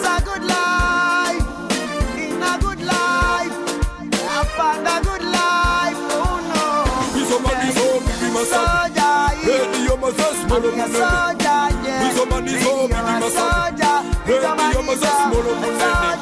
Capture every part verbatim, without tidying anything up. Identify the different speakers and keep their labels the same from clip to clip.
Speaker 1: a good life, in a good life, I found a good life, oh no.
Speaker 2: We somebody so be my son. Hey, you're my son, small of my We somebody so be my son. Hey, you're my son, small of my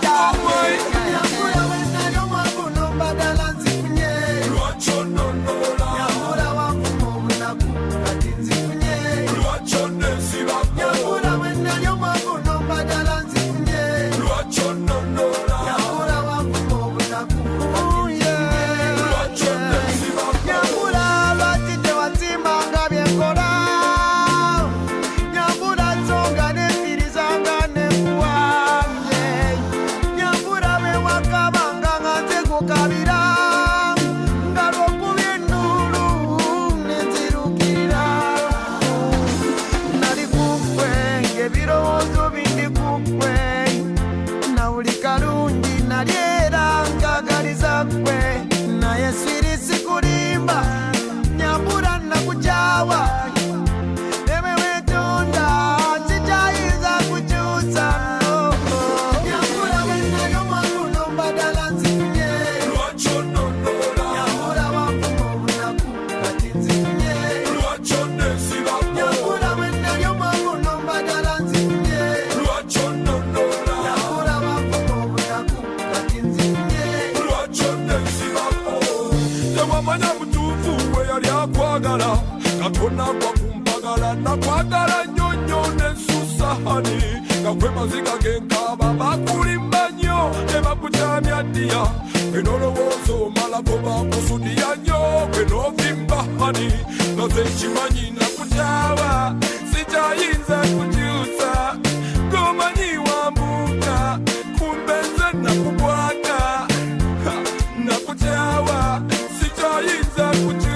Speaker 2: Katona kwa kumpagala na kwagala nyonyo nesusa hani Kakwema zika genka baba kulimba nyo Eba kutamia dia Enolo wozo malakoba kusudia nyo Kweno vimba hani Naze chimanyi na kutawa Sija inza kujusa Gomanyi wambuka Kumbenze na kubwaka Na kutawa Sija inza kujusa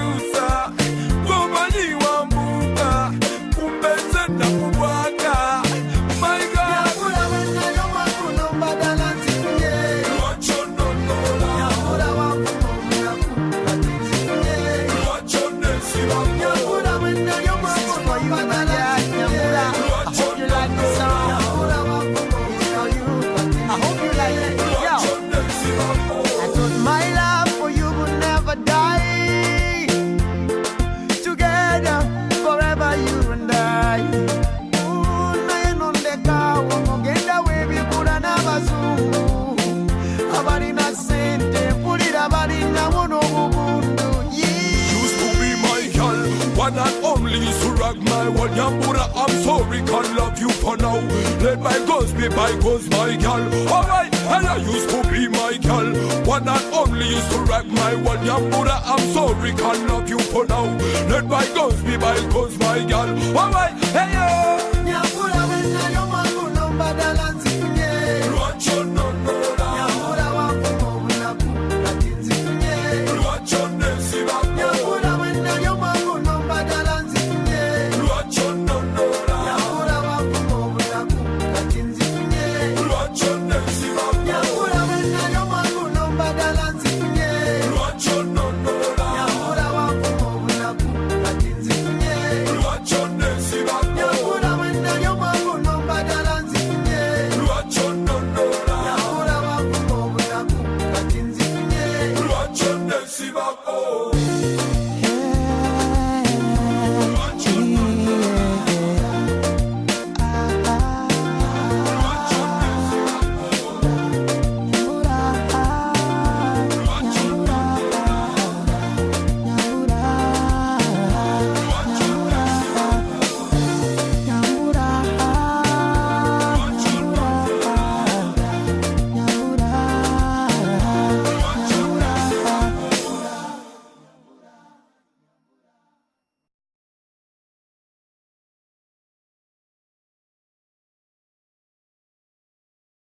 Speaker 2: One and only used to rock my world. Nyambura, I'm sorry, can't love you for now. Let bygones be bygones, my girl. Alright, and I used to be my girl. One and only used to rock my world. Nyambura, I'm sorry, can't love you for now. Let bygones be bygones, my girl. Alright, hey yo.